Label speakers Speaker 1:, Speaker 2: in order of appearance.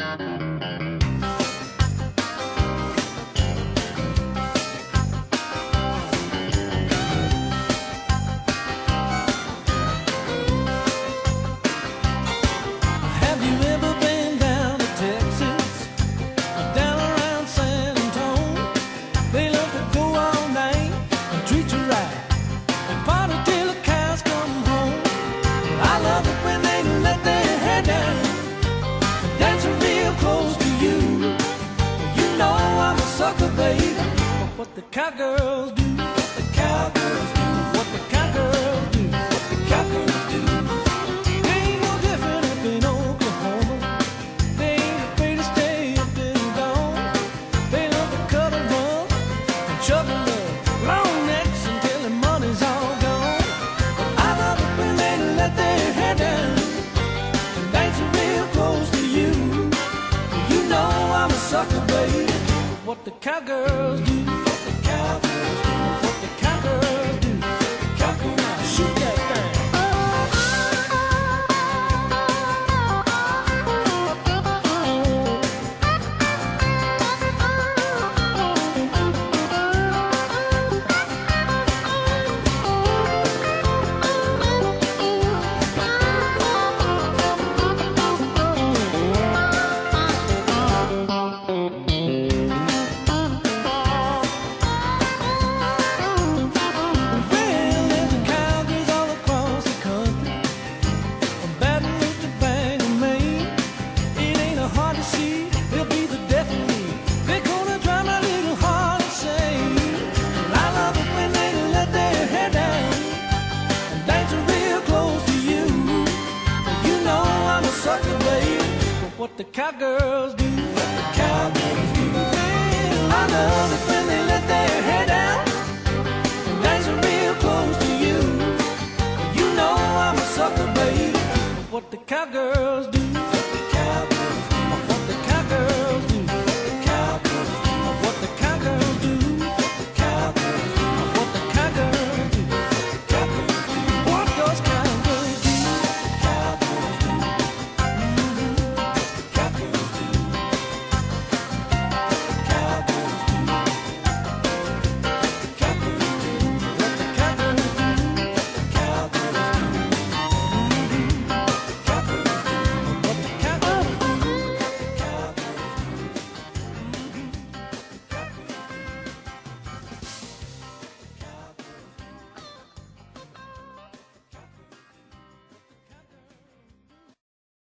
Speaker 1: Have you ever been down to Texas or down around San Antonio? They love to go all night and treat you right and party till the cows come home. I love it when they let their hair down and dancing real close to you. You know I'm a sucker, baby, for what the cowgirls do. What the cowgirls do. What the cowgirls do. What the cowgirls do. They ain't no different up in Oklahoma. They ain't afraid to stay up till dawn. They love to cuddle up and chug a love long necks until the money's all gone. But I love it when they let their hair down and dancing real close to you. You know I'm a sucker, baby, for what the cowgirls do. What the cowgirls do. What the cowgirls do. Cowgirls, shoot that thing. Well, there's cowgirls all across the country, from Baton Rouge to Bangor, Maine. It ain't hard to see, they'll be the death of me. They're gonna drive my little heart insane. I love it when they let their hair down and dancing real close to you. You know I'm a sucker, baby, for what the cowgirls do. What the cowgirls do. Well, I love it when they let their hair down and dancing real close to you. You know I'm a sucker, baby, for what the cowgirls do.